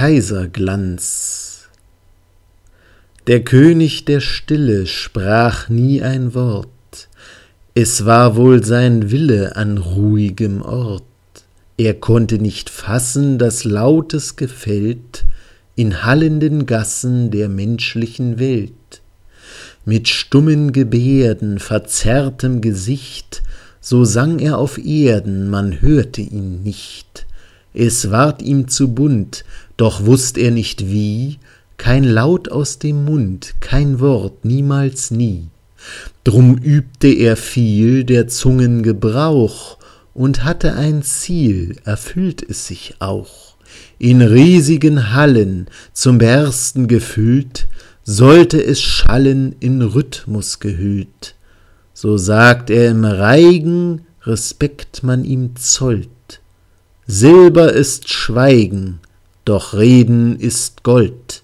Kaiserglanz. Der König der Stille sprach nie ein Wort, es war wohl sein Wille an ruhigem Ort. Er konnte nicht fassen, dass lautes Gefällt in hallenden Gassen der menschlichen Welt. Mit stummen Gebärden, verzerrtem Gesicht, so sang er auf Erden, man hörte ihn nicht. Es ward ihm zu bunt, doch wusst er nicht wie, kein Laut aus dem Mund, kein Wort, niemals nie. Drum übte er viel der Zungen Gebrauch und hatte ein Ziel, erfüllt es sich auch. In riesigen Hallen, zum Bersten gefüllt, sollte es schallen, in Rhythmus gehüllt. So sagt er im Reigen, Respekt man ihm zollt. Silber ist Schweigen, doch Reden ist Gold.